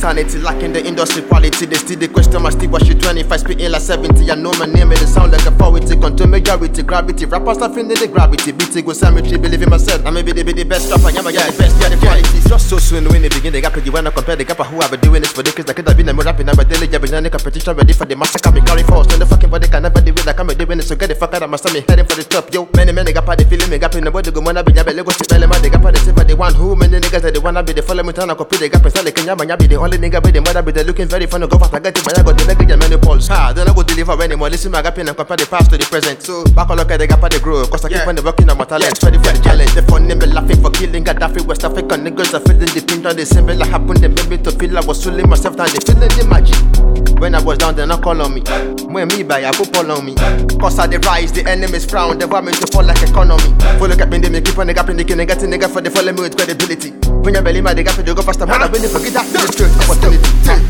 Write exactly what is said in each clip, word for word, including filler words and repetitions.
sanity, lacking the industry quality. They still the question my Steve was shit twenty-five, spitting like seventy. I know my name, it sound like authority. Control majority, gravity. Rappers not feeling the gravity. Beating go cemetery, believe in myself. I may be the, be the best rapper, yeah, yeah, the best, yeah, the quality. Just so soon when they begin, they got you wanna compare the gap who have been doing this for decades. Like I've been a rapping, I'm a daily job, in any competition, ready for the massacre. Me carry force, when the fucking body can never do it like I'm doing it. So get the fuck out of my stomach, heading for the top, yo. Many, many got the feeling, me gap in the body, go wanna be the belly, go to belly, man, they got the same, the one who many niggas that they wanna be the follow me, turn a copy, they got the like Kenya, be the only nigga with the mother, be the looking very funny, go fast, I get it, but I got the leg and many pulse. Ha, then I go deliver anymore, listen, my gap in and compare the past to the present. So, back on look at the gap at the grow, cause I keep on the working on my talent, ready for the challenge. The phone name laughing for killing Gaddafi, West African niggas are feeling the print on the symbol, I happened, they made me to feel I was fooling myself, and they feeling the magic. When I was down, they not call on me. When me buy, I put all on me. Cause I the rise, the enemies frown, they want me to fall like economy. Follow up in them, keep on the gap in the king, get a nigga for the follow me with credibility. When you belly my the gap, you go faster, man, I really forget that. This truth, opportunity.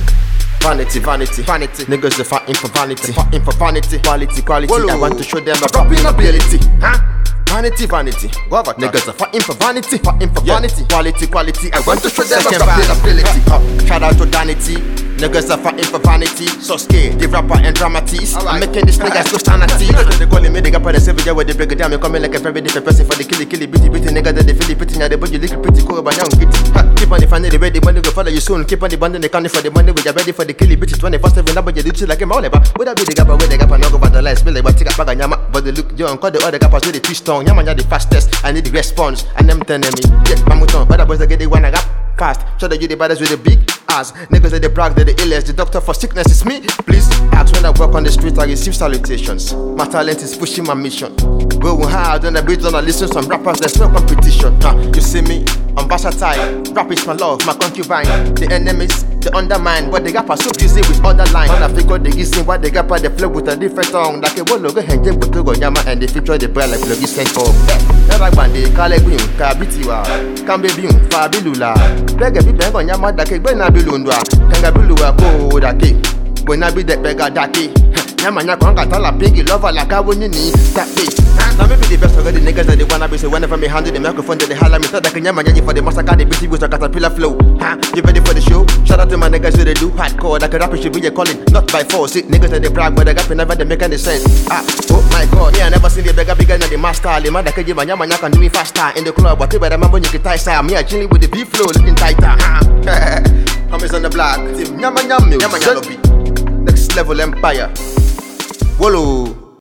Vanity, vanity, vanity. Niggas they fighting for vanity, fighting for vanity. Quality, quality. Whoa. I want to show them my rapping ability. Huh? Vanity, vanity. What niggas are fighting for vanity, fighting for yeah. vanity. Quality, quality. I want to show them my rapping ability. Uh, shout out to Danity. Niggas are fighting for vanity, so scared. The rapper and dramatist. Right. I'm making this niggas go sanity. They calling me the gap of the civil where they break it down. Me coming like a very different person for the killy killy bitty bitty niggas that they feel it pretty now. They body little pretty cool but young gitty. Keep on the funny, the ready money go follow you soon. Keep on the bundle, they can't for the money. We are ready for the killy bitches. twenty-four seven number you do shit like a mole. Would I be the gap where the gap and not go about the lights? Bill like take a bag of yama. But they look young, call the other gappers with the twist on. Yama the fastest. I need the response. And them telling me, yeah, Mamuton, other boys that get the one I got. Fast, so that you the baddest with the big ass. Niggas that they brag, they the illest. The doctor for sickness is me. Please ask when I walk on the street, I receive salutations. My talent is pushing my mission. Going hard on the beat, on I listen some rappers, there's no competition. Huh, you see me, I'm versatile. Rap is my love, my concubine. The enemies, they undermine, but the rapper so busy with other lines. When I figure they listen, what the rapper they flow with a different tongue. Like a wall go hang with the yama and they feature the brand like Bloody Saint for. Like bande, Kale Green, Kabitiwa, Kambebium, Fabilula. Bega bi bega nyama dake gbe na bilundwa Kanga biluwa ko dake Gbe na bi de bega dake Nyama nya kwanga tala pinky lover like I wouldn't need that day. Now maybe the best of the niggas that they wanna be. So whenever me handle the microphone they holla me. Thought that nyama nya for the massacre the beat with a caterpillar flow. Huh? You ready for the show? Shout out to my niggas who they do hardcore. Like a rapper should be a calling, not by force. It niggas that they brag but the gap never they make any sense. Ah, oh my god, yeah I never seen the beggar bigger than the master. The man that can give my nyama nya can do me faster in the club. Whatever the man when you get tight style. Me I chilling with the beat flow looking tighter. Comments on the block. Nyama nya nyama nya lobby. Next level empire. Wolo.